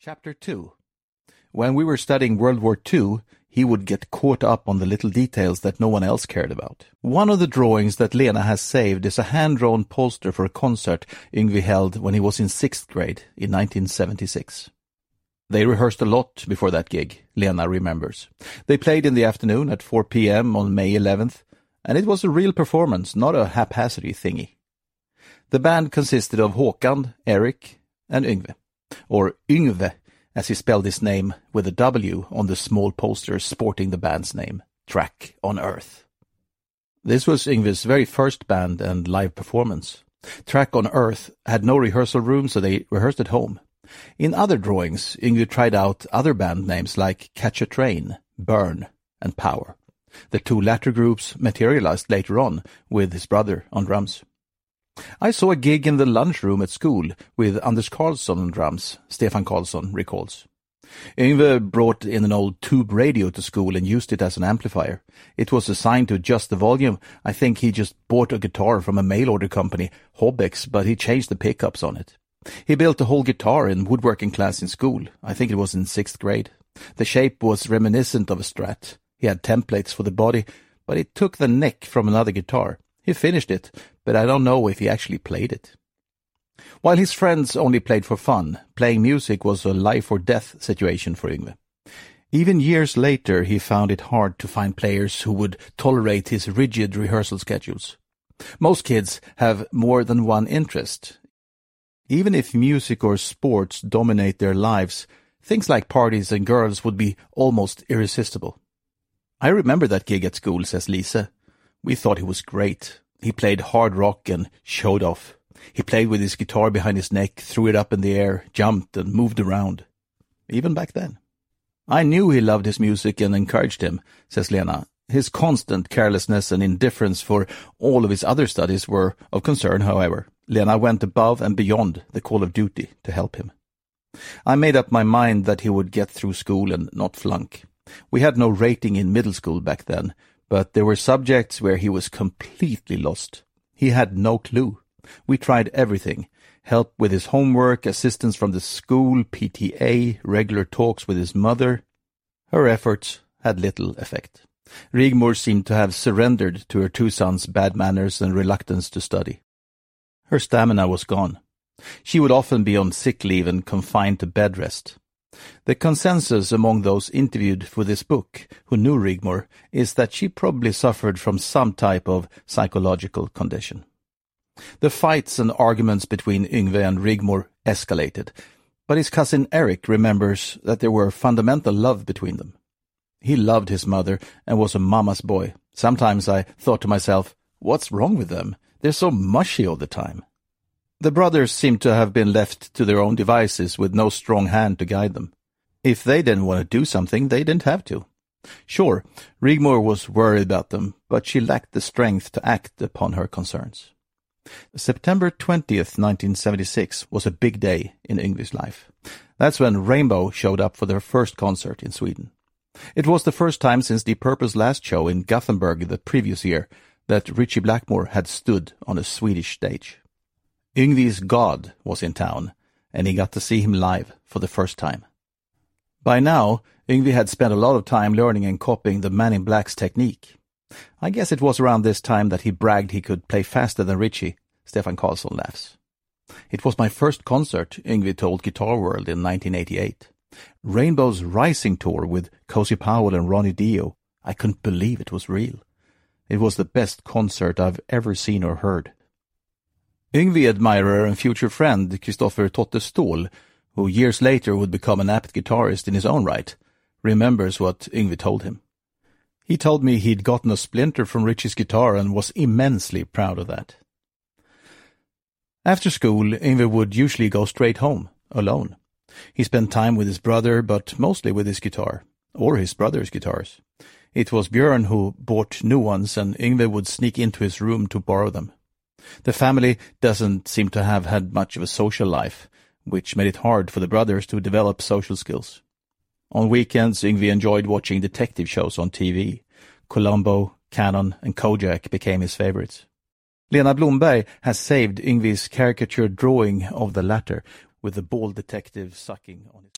Chapter 2. When we were studying World War II, he would get caught up on the little details that no one else cared about. One of the drawings that Lena has saved is a hand-drawn poster for a concert Yngwie held when he was in 6th grade in 1976. They rehearsed a lot before that gig, Lena remembers. They played in the afternoon at 4 p.m. on May 11th, and it was a real performance, not a haphazard thingy. The band consisted of Håkan, Eric, and Yngwie. Or Yngve, as he spelled his name with a W on the small poster sporting the band's name, Track on Earth. This was Yngve's very first band and live performance. Track on Earth had no rehearsal room, so they rehearsed at home. In other drawings, Yngwie tried out other band names like Catch a Train, Burn, and Power. The two latter groups materialized later on with his brother on drums. I saw a gig in the lunchroom at school with Anders Karlsson on drums, Stefan Karlsson recalls. Yngwie brought in an old tube radio to school and used it as an amplifier. It was assigned to adjust the volume. I think he just bought a guitar from a mail-order company, Hobbex, but he changed the pickups on it. He built a whole guitar in woodworking class in school. I think it was in 6th grade. The shape was reminiscent of a Strat. He had templates for the body, but it took the neck from another guitar. He finished it, but I don't know if he actually played it. While his friends only played for fun, playing music was a life-or-death situation for Yngwie. Even years later, he found it hard to find players who would tolerate his rigid rehearsal schedules. Most kids have more than one interest. Even if music or sports dominate their lives, things like parties and girls would be almost irresistible. I remember that gig at school, says Lisa. We thought he was great. He played hard rock and showed off. He played with his guitar behind his neck, threw it up in the air, jumped and moved around. Even back then. I knew he loved his music and encouraged him, says Lena. His constant carelessness and indifference for all of his other studies were of concern, however. Lena went above and beyond the call of duty to help him. I made up my mind that he would get through school and not flunk. We had no rating in middle school back then, but there were subjects where he was completely lost. He had no clue. We tried everything. Help with his homework, assistance from the school, PTA, regular talks with his mother. Her efforts had little effect. Rigmor seemed to have surrendered to her two sons' bad manners and reluctance to study. Her stamina was gone. She would often be on sick leave and confined to bed rest. The consensus among those interviewed for this book who knew Rigmor is that she probably suffered from some type of psychological condition. The fights and arguments between Yngwie and Rigmor escalated, but his cousin Eric remembers that there were fundamental love between them. He loved his mother and was a mama's boy. Sometimes I thought to myself, what's wrong with them? They're so mushy all the time. The brothers seemed to have been left to their own devices with no strong hand to guide them. If they didn't want to do something, they didn't have to. Sure, Rigmor was worried about them, but she lacked the strength to act upon her concerns. September 20th, 1976 was a big day in Yngwie's life. That's when Rainbow showed up for their first concert in Sweden. It was the first time since Deep Purple's last show in Gothenburg the previous year that Ritchie Blackmore had stood on a Swedish stage. Yngwie's God was in town, and he got to see him live for the first time. By now, Yngwie had spent a lot of time learning and copying the Man in Black's technique. I guess it was around this time that he bragged he could play faster than Ritchie, Stefan Karlsson laughs. It was my first concert, Yngwie told Guitar World in 1988. Rainbow's Rising Tour with Cozy Powell and Ronnie Dio. I couldn't believe it was real. It was the best concert I've ever seen or heard. Yngwie admirer and future friend Kristoffer Totte Ståhl, who years later would become an apt guitarist in his own right, remembers what Yngwie told him. He told me he'd gotten a splinter from Ritchie's guitar and was immensely proud of that. After school, Yngwie would usually go straight home, alone. He spent time with his brother, but mostly with his guitar, or his brother's guitars. It was Björn who bought new ones, and Yngwie would sneak into his room to borrow them. The family doesn't seem to have had much of a social life, which made it hard for the brothers to develop social skills. On weekends, Yngwie enjoyed watching detective shows on TV. Columbo, Cannon, and Kojak became his favorites. Lena Blomberg has saved Yngwie's caricature drawing of the latter, with the bald detective sucking on his